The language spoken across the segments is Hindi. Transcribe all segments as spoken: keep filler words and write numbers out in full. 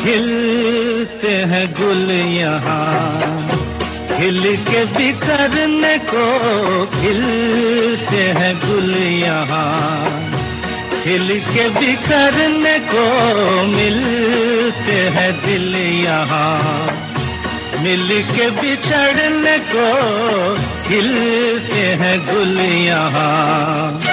खिलते हैं गुल यहाँ, खिल के बिखरने को खिलते हैं गुल यहाँ, खिल के बिखरने को मिलते हैं दिल यहाँ, मिल के बिछड़ने को खिलते हैं गुल यहाँ।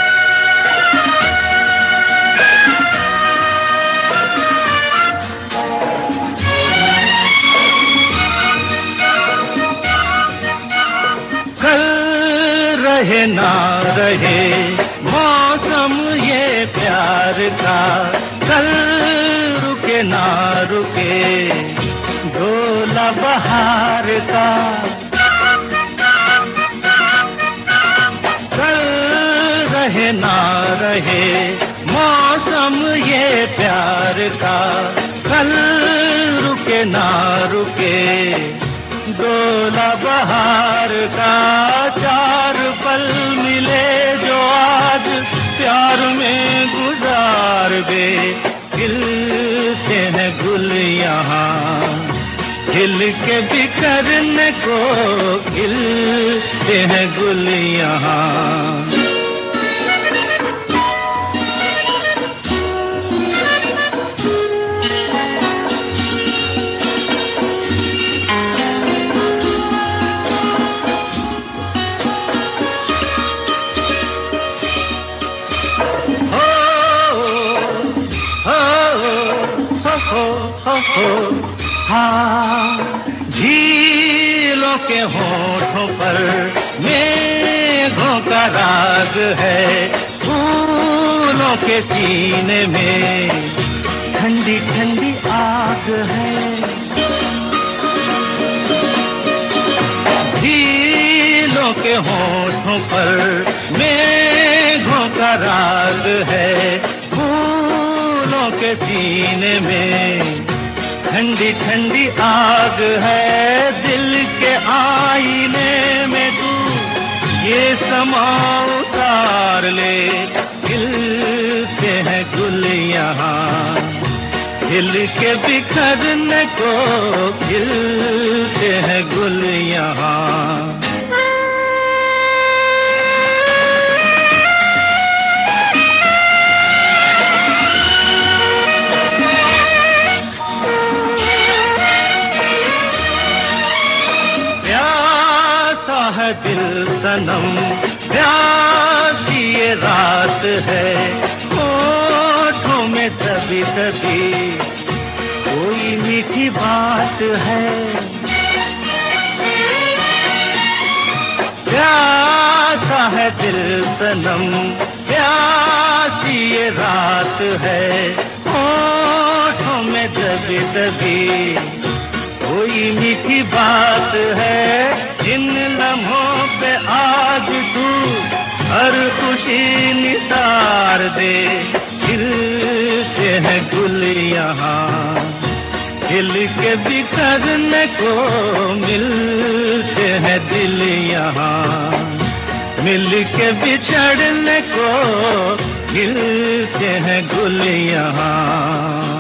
रहे ना रहे मौसम ये प्यार का, कल रुके ना रुके डोला बहार का, कल रहे ना रहे मौसम ये प्यार का, कल रुके ना रुके डोला बहार का। चार पल मिले जो आज प्यार में गुजार दे, खिलते हैं गुल यहाँ, खिल के बिखरने को खिलते हैं गुल यहाँ। हो हो हो हाँ, झीलों के होठों पर मेघों का राग है, फूलों के सीने में ठंडी ठंडी आग है, झीलों के होठों पर मेघों का राग है, फूलों के सीने में ठंडी ठंडी आग है। दिल के आईने में तू ये समा उतार ले, खिलते हैं गुल यहाँ, खिल के बिखरने को खिलते हैं गुल यहाँ। है दिल सनम प्यासी ये रात है, होठों में तभी तभी कोई मीठी बात है, प्यासा है दिल सनम प्यासी ये रात है, होठों में तभी तभी कोई मीठी बात है। जिन लम्हों पे आज तू हर खुशी निसार दे, खिलते हैं गुल यहाँ, खिल के बिखरने को मिलते हैं दिल यहाँ, मिल के बिछड़ने को मिलते हैं गुल यहाँ।